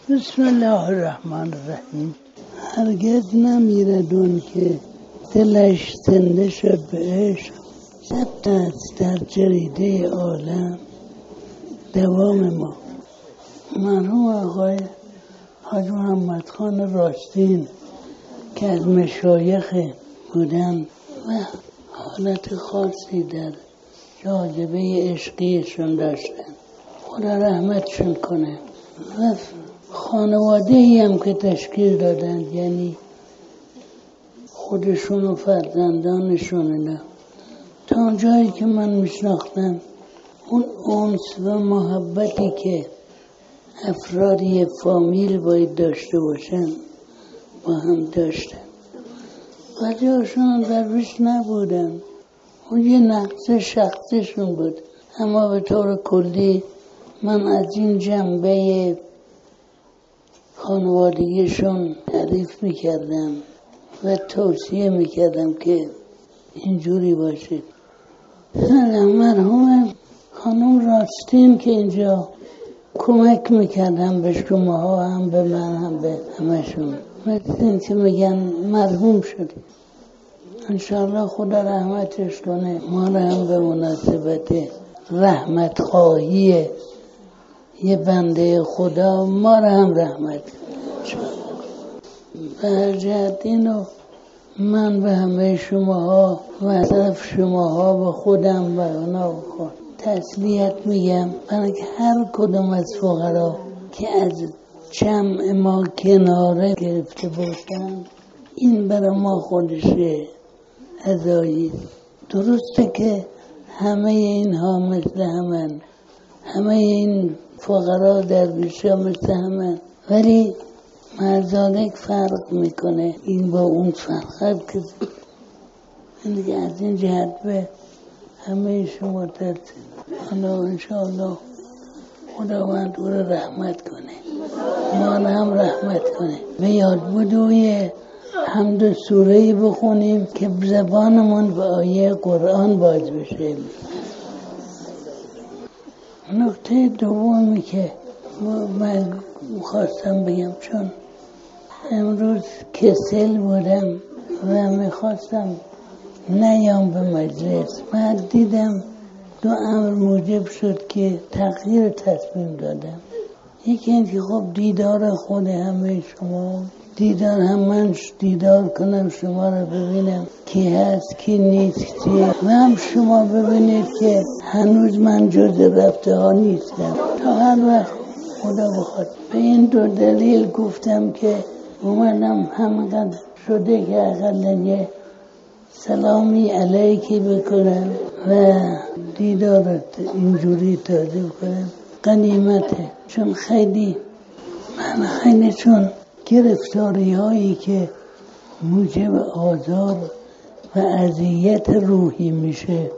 بسم الله الرحمن الرحیم. هرگز نمیردون که دلش زنده شد به عشق، ثبت است در جریده عالم دوام ما. مرحوم آقای حاج محمد خان راستین که از مشایخ بودن و حالت خاصی در جاذبه عشقیشون داشتن، خدا رحمتشون کنه. و خانواده‌ای هم که تشکیل دادن، یعنی خودشون و فرزندانشون، تا جایی که من میشناختم اون انس و محبتی که افرادی فامیل باید داشته باشن با هم داشتن. بعضی هاشون درویش نبودن، اون یه نقص شخصیشون بود، اما به طور کلی من از این جنبه خانوادگیشون تعریف میکردم و توصیه میکردم که اینجوری باشید. مرحوم خانم راستین که اینجا کمک میکردم به شماها، هم به من هم به همشون، مثل این که میگن مرحوم شدی. انشاءالله خدا رحمتش کنه. ما را هم به مناسبت رحمت خواهی یه بنده خدا ما را هم رحمت کنه. به هر جهت اینو من به همه شماها و طرف شماها و خودم و اونا تسلیت میگم، برای که هر کدوم از فقرا که از جمع ما کناره گرفته باشن، این برای ما خودشه عزایی. درسته که همه اینها مثل همن، همه این فقرا درویشا مثل همن، ولی مرزادک فرق میکنه. این با اون فرق که از این جهت به همه شما ترسید. حالا انشاءالله خداوند او را رحمت کنه، ما را هم رحمت کنه. به یاد بدوی حمد سوره‌ای بخونیم که زبانمون به آیه قرآن باز بشه. نکته دومی که من خواستم بگم، چون امروز کسل بودم و میخواستم نیام به مجلس، بعد دیدم دو امر موجب شد که تغییر تصمیم دادم. یکی این که خب دیدار خود همه شما، دیدار هم من دیدار کنم، شما رو ببینم کی هست کی نیست، و هم شما ببینید که هنوز من جز رفته ها نیستم تا هر وقت خدا بخواد. به این دو دلیل گفتم که اومدم همینقدر شده که اقل سلامی علیکی بکنم و دیدارت اینجوری تازه کنم. غنیمته، چون خیلی چون گرفتاری هایی که موجب آزار و اذیت روحی میشه،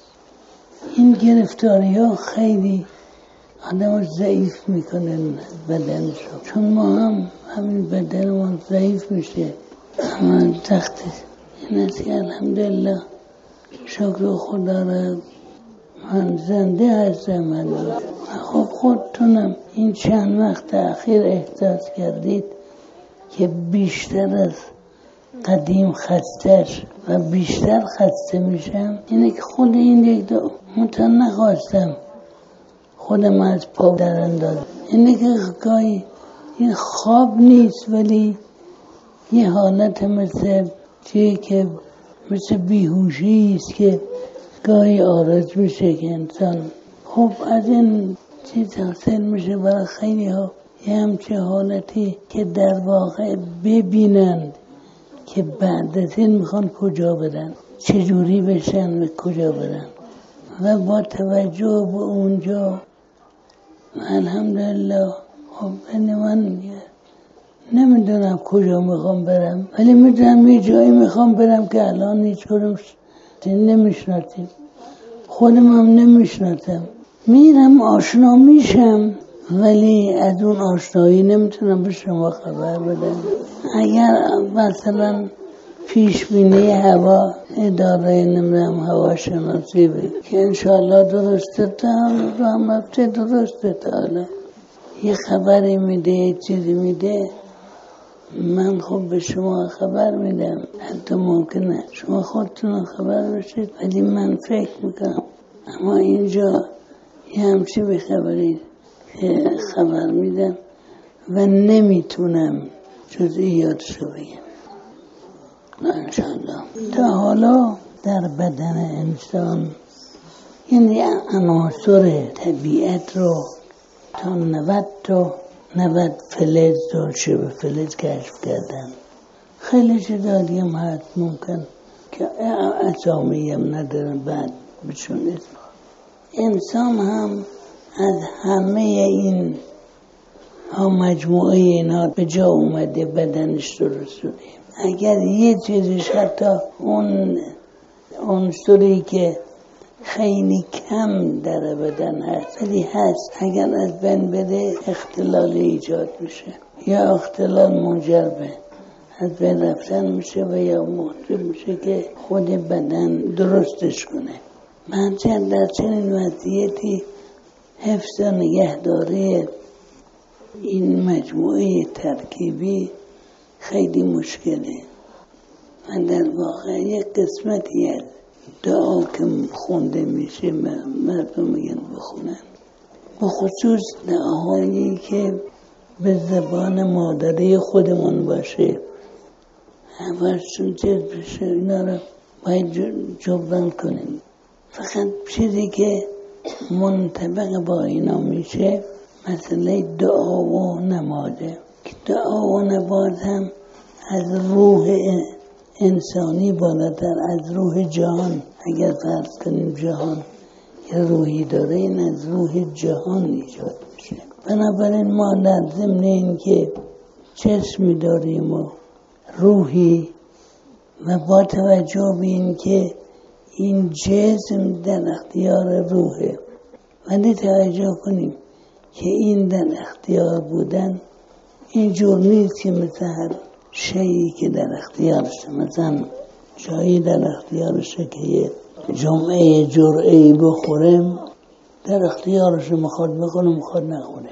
این گرفتاری ها خیلی آدم ضعیف میکنه بدنشو، چون ما هم همین بدنمون ضعیف میشه. اما تخته این است که الحمدلله شکر خدا را من زنده هستم. خب خودتونم این چند وقت اخیر احساس کردید که بیشتر از قدیم خسته‌اش و بیشتر خسته میشم. اینه که خود این یک دو متن نخواستم خودم از پا در اندازم. اینه که گاهی این خواب نیست، ولی یه حالت مثل چیه که مثل بیهوشی است که گاهی آرز میشه که انسان خب از این چیز حاصل میشه. برای خیلی ها یه همچه حالتی که در واقع ببینند که بعد از این میخوان کجا برن، چجوری بشن و کجا برن، و با توجه به اونجا الحمدلله. خب من نمیدونم کجا میخوام برم، ولی میدونم یه جایی میخوام برم که الان هیچ کدوم نمیشناسیم، خودم هم نمیشناسم. میرم آشنا میشم، ولی از اون آشنایی نمیتونم به شما خبر بدم. اگر مثلا پیش بینی هوا اداره نمیدونم هوا شناسی که انشاءالله درسته، تا رحمت درسته، تا حالا یه خبری میده، یه چیزی میده، من خب به شما خبر میدم، حتی ممکنه شما خودتون خبر بشید، ولی من فکر میکنم اما اینجا یه همچی به خبری که خبر میدم و نمیتونم جزئیاتشو بگم. انشاءالله تا حالا در بدن انسان یعنی عناصر طبیعت رو تا 90 فلز و شبه فلز کشف کردن. خیلی چیزا دیگه هم هست ممکن که اسامی هم ندارن بعد بهشون اسم. انسان هم از همه این ها مجموعه اینا به جا اومده، بدنش درست شده. اگر یه چیزش حتی اون عنصری که خیلی کم در بدن هست ولی هست، اگر از بین بده اختلال ایجاد میشه یا اختلال موجب به از بین رفتن میشه و یا موجب میشه که خود بدن درستش کنه. منچند در چنین وضعیتی حفظ و نگهداری این مجموعه ترکیبی خیلی مشکله و در واقع یک قسمتی از دعا که خونده میشه مردم میگن بخونن، به خصوص دعاهایی که به زبان مادری خودمون باشه، همشون چیز بشه، اینا رو باید جبران کنیم. فقط چیزی که منطبق با اینا میشه مسئله دعا و نمازه که دعا و نماز هم از روح انسانی بالاتر از روح جهان، اگر فرض کنیم جهان یه روحی داره، این از روح جهان ایجاد میشه. بنابراین ما در ضمن این که جسمی داریم و روحی و با توجه به این که این جسم در اختیار روحه، ولی توجه کنیم که این در اختیار بودن اینجور نیست که مثل هر شیعی که در اختیارشه، مثلا جایی در اختیارشه که یه جمعه جرعه‌ای بخورم در اختیارشه، میخواد بخوره میخواد نخوره.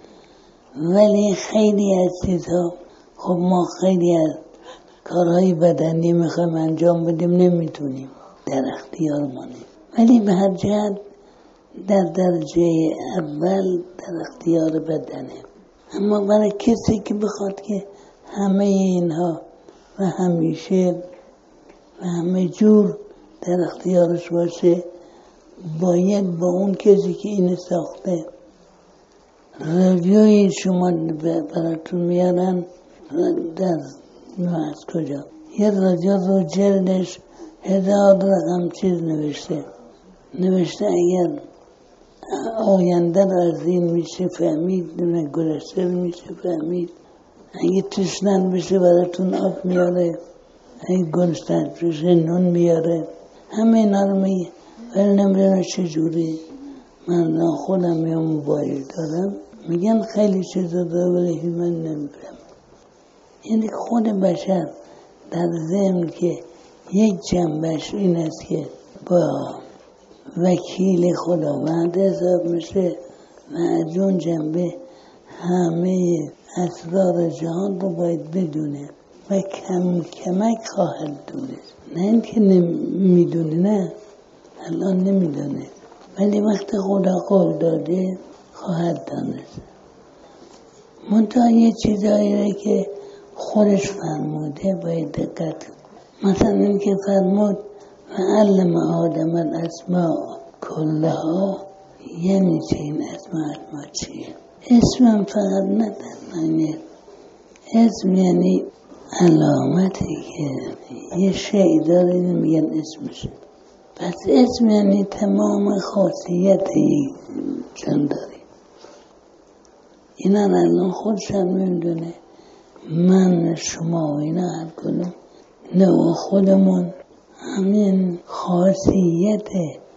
ولی خیلی از چیزها خب ما خیلی از کارهای بدنی میخوایم انجام بدیم نمیتونیم، در اختیار ما نیست، ولی به هر جهت در درجه اول در اختیار بدنه. اما برای کسی که بخواد که همه اینها و همیشه و همه جور در اختیارش باشه، باید با اون کسی که اینو ساخته رادیوی شما براتون میارن در از کجا یه رادیو رو جلدش 1000 رقم چیز نوشته اگر آینده رو از این میشه فهمید، گذشته میشه فهمید، اگه تشنن بشه براتون آب میاره، اگه گرسنه بشه نون میاره، همه اینا رو میگه. ولی نمیدونم چجوری. من خودم یه موبایل دارم میگن خیلی چیزا داره ولی من نمیفهم. یعنی خود بشر در ضمن که یک جنبش این است که با وکیل خداوند حساب میشه و از اون جنبه همه اسرار جهان رو باید بدونه و کم کمک خواهد دونست، نه اینکه نمیدونه، نه الان نمیدونه ولی وقت خدا قول داده خواهد دانست. منتها یه چیزایی که خودش فرموده باید دقت. مثلا این که فرمود و علم آدم الاسماء کلها، یعنی چه این اسماء چیه؟ اسمم فقط ندارن، اسم یعنی علامتی که یه شیء داره میگن اسمشه. پس اسم یعنی تمام خاصیت چون داری. اینا الان خودشم میدونه، من شما و اینا هر کنم نوع خودمون همین خاصیت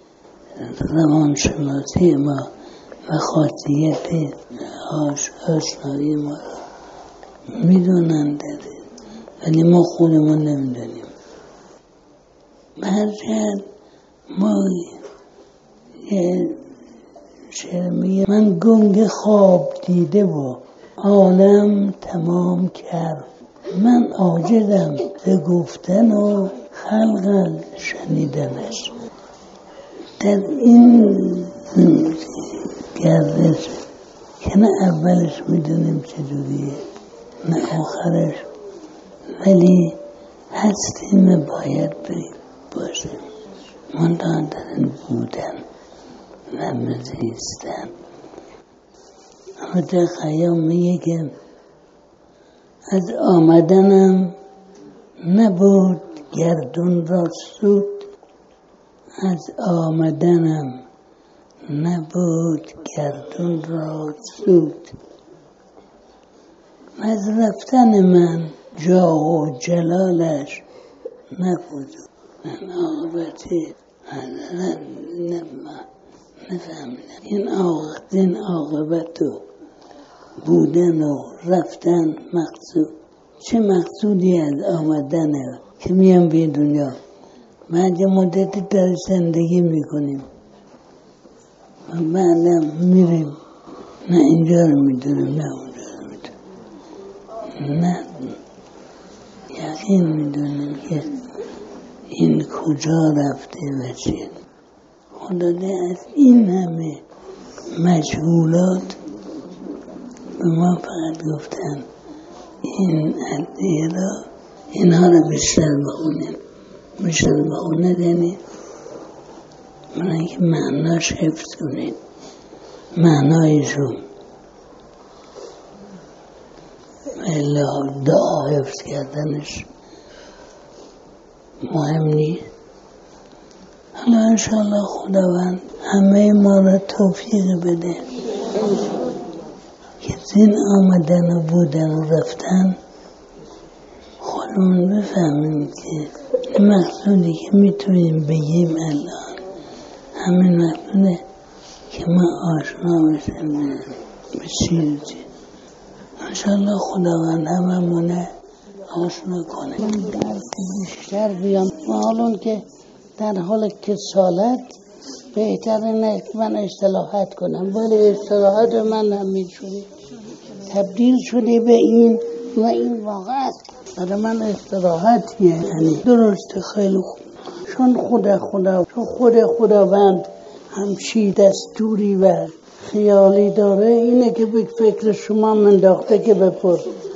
روانشناسی ما و خاصیت آشنایی ما میدونن داره، ولی ما خودمون نمیدونیم. برچند ما شعر میگه من گنگ خواب دیده و عالم تمام کرد، من عاجزم ز گفتن و خلق شنیدنش. در این گردش که نه اولش میدونیم چجوریه نه آخرش، ولی هستیم باید باشیم. من در این بودن و زیستن. اما در خیام میگه که از آمدنم نبود گردون را سود، از آمدنم نبود گردون را سود، از رفتن من جاه و جلالش نبود. من عاقبتی نفهمیدم این عاقبت و بودن و رفتن مقصود. چه مقصودی از آمدنه که میام به دنیا؟ بعد مدتی در زندگی میکنیم و بعدم میریم، نه اینجا رو میدونیم نه اونجا رو میدونیم، نه یقین میدونیم که این کجا رفته و چیه. خداده از این همه مجهولات به ما فقط گفتن این عدیه را اینها رو بیشتر بخونیم. بیشتر بخونه یعنی من که معناش حفظ کنید، معنایشون الا دعا حفظ کردنش مهم نیست. حالا انشاءالله خداوند همه ما را توفیق بده که این آمدن و بودن و رفتن خودمون بفهمیم که مقصودی که میتونیم بگیم الان همین مقصوده که ما آشنا بشیم به چیزی. انشاءالله خداوند هممونه آشنا کنه. درک بیشتر بیام حالا که در حال کسالت بهتره که من اصلاحات کنم، ولی اصلاحات من همین شده تبدیل شده به این و این واقع است. برای من اصلاحاتیه، یعنی درست خیلی خوب، چون خود خداوند همچی دستوری و خیالی داره، اینه که به فکر شما منداخته که بپرس